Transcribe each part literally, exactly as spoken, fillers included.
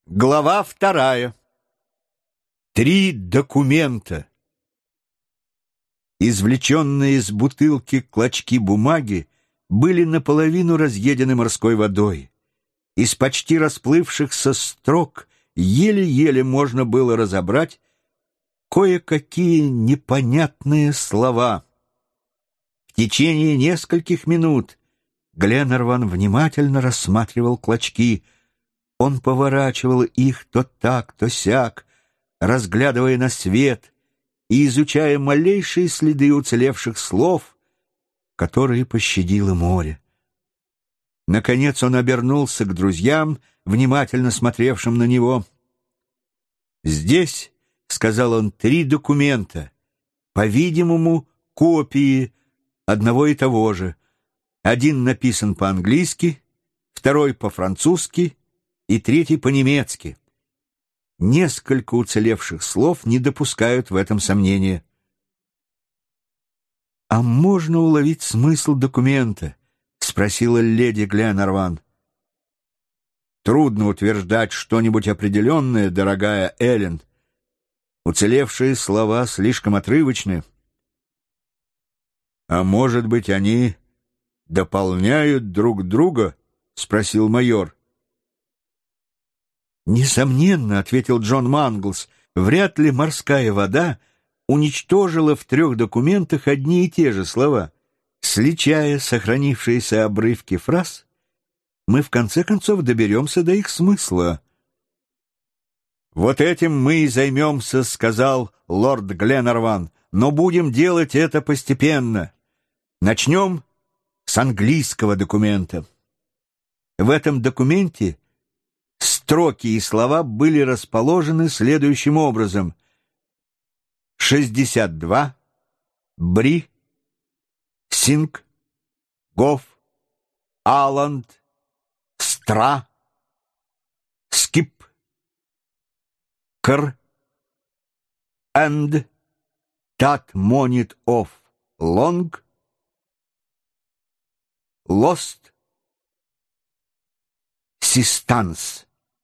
Глава вторая. Три документа. Извлеченные из бутылки клочки бумаги были наполовину разъедены морской водой. Из почти расплывшихся строк еле-еле можно было разобрать кое-какие непонятные слова. В течение нескольких минут Гленарван внимательно рассматривал клочки. Он поворачивал их то так, то сяк, разглядывая на свет и изучая малейшие следы уцелевших слов, которые пощадило море. Наконец он обернулся к друзьям, внимательно смотревшим на него. «Здесь, — сказал он, — три документа, по-видимому, копии одного и того же. Один написан по-английски, второй по-французски и третий по-немецки. Несколько уцелевших слов не допускают в этом сомнения». «А можно уловить смысл документа?» — спросила леди Гленарван. «Трудно утверждать что-нибудь определенное, дорогая Эллен. Уцелевшие слова слишком отрывочны. А может быть, они дополняют друг друга?» — спросил майор. «Несомненно, — ответил Джон Манглс, — вряд ли морская вода уничтожила в трех документах одни и те же слова. Сличая сохранившиеся обрывки фраз, мы в конце концов доберемся до их смысла». «Вот этим мы и займемся, — сказал лорд Гленарван, — но будем делать это постепенно. Начнем с английского документа. В этом документе строки и слова были расположены следующим образом: шестьдесят два, Бри, Синг, Гоф, Аланд, Стра, Скип, Кр, Энд, Тат Монит Оф Лонг, Лост, Систанс.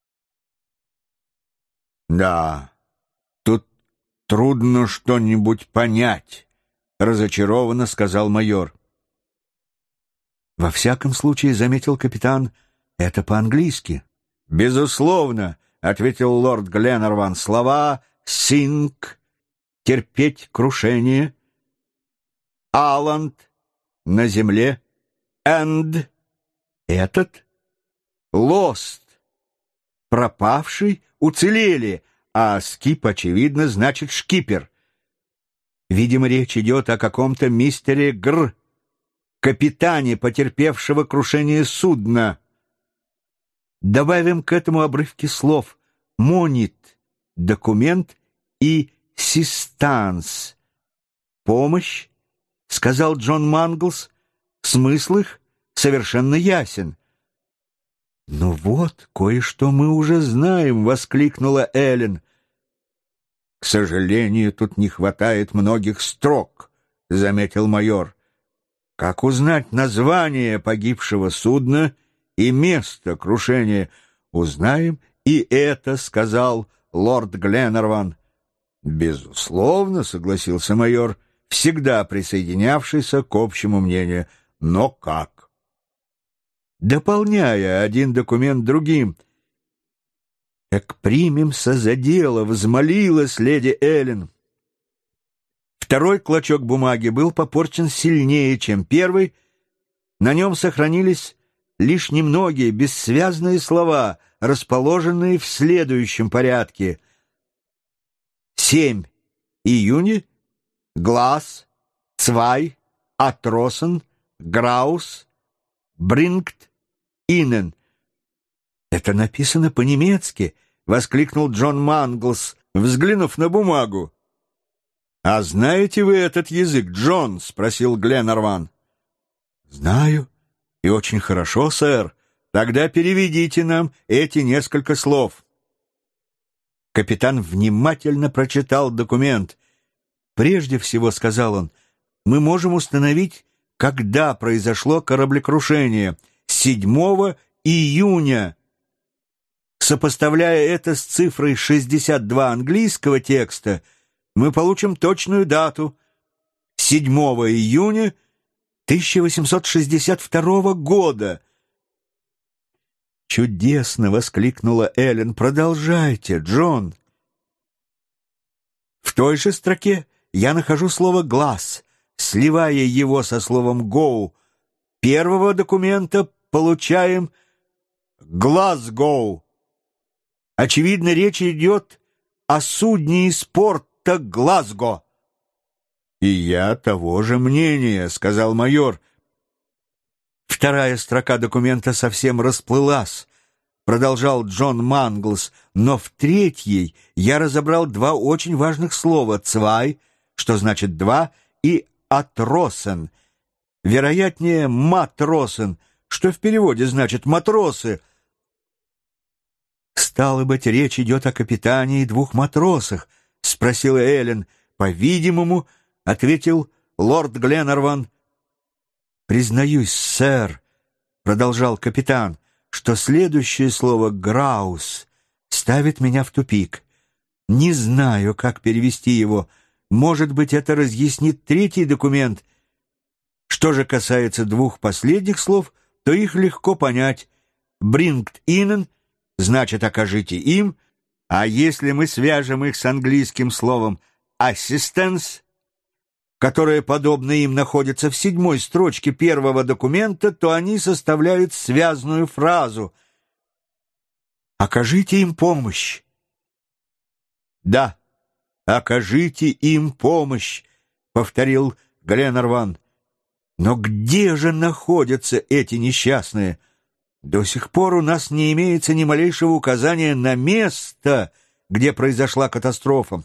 «Да, тут трудно что-нибудь понять», — разочарованно сказал майор. «Во всяком случае, — заметил капитан, — это по-английски». «Безусловно, — ответил лорд Гленарван, — слова «синк» — терпеть крушение, «аланд» — на земле, «энд» — этот, «лост» — пропавший, уцелели, а «скип», очевидно, значит «шкипер». Видимо, речь идет о каком-то мистере Гр, капитане, потерпевшего крушение судна. Добавим к этому обрывки слов «монит» — документ, и «систанс» — помощь, — сказал Джон Манглс. Смысл их совершенно ясен. «Ну вот, кое-что мы уже знаем», — воскликнула Эллен. «К сожалению, тут не хватает многих строк», — заметил майор. «Как узнать название погибшего судна и место крушения?» «Узнаем и это», — сказал лорд Гленарван. «Безусловно», — согласился майор, всегда присоединявшийся к общему мнению. «Но как?» «Дополняя один документ другим». «Так примемся за дело», — взмолилась леди Эллен. Второй клочок бумаги был попорчен сильнее, чем первый. На нем сохранились лишь немногие бессвязные слова, расположенные в следующем порядке: семь июня, Глаз, Цвай, Атросен, Граус, Брингт, Инен. «Это написано по-немецки», — воскликнул Джон Манглс, взглянув на бумагу. «А знаете вы этот язык, Джон?» — спросил Гленарван. «Знаю, и очень хорошо, сэр. Тогда переведите нам эти несколько слов». Капитан внимательно прочитал документ. «Прежде всего, — сказал он, — мы можем установить, когда произошло кораблекрушение. Седьмого июня Сопоставляя это с цифрой шестьдесят два английского текста, мы получим точную дату — седьмого июня тысяча восемьсот шестьдесят второго года. «Чудесно!» — воскликнула Эллен. «Продолжайте, Джон!» В той же строке я нахожу слово «глаз», сливая его со словом «гоу». Первого документа получаем «Глазгоу». Очевидно, речь идет о судне из порта Глазго. «И я того же мнения», — сказал майор. «Вторая строка документа совсем расплылась», — продолжал Джон Манглс, «но в третьей я разобрал два очень важных слова «цвай», что значит «два», и «атросен», вероятнее «матросен», что в переводе значит «матросы». «Стало быть, речь идет о капитане и двух матросах?» — спросила Эллен. «По-видимому», — ответил лорд Гленарван. «Признаюсь, сэр», — продолжал капитан, «что следующее слово «граус» ставит меня в тупик. Не знаю, как перевести его. Может быть, это разъяснит третий документ. Что же касается двух последних слов, то их легко понять. «Bringt ihnen» значит «окажите им», а если мы свяжем их с английским словом «assistance», которое, подобно им, находится в седьмой строчке первого документа, то они составляют связную фразу «окажите им помощь». «Да, окажите им помощь», — повторил Гленарван. «Но где же находятся эти несчастные? До сих пор у нас не имеется ни малейшего указания на место, где произошла катастрофа».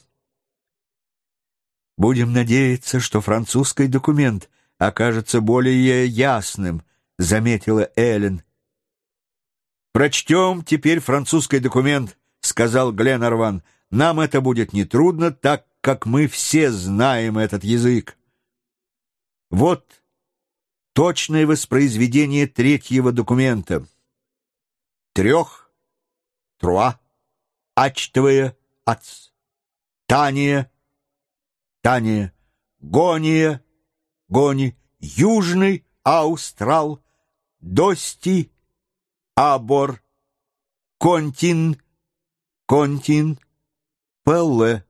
«Будем надеяться, что французский документ окажется более ясным», — заметила Эллен. «Прочтем теперь французский документ», — сказал Гленарван. «Нам это будет нетрудно, так как мы все знаем этот язык». Вот точное воспроизведение третьего документа. Трех, труа, ачтовая, ац, тания, тания, гония, гони, южный аустрал, дости, абор, контин, контин, пелле.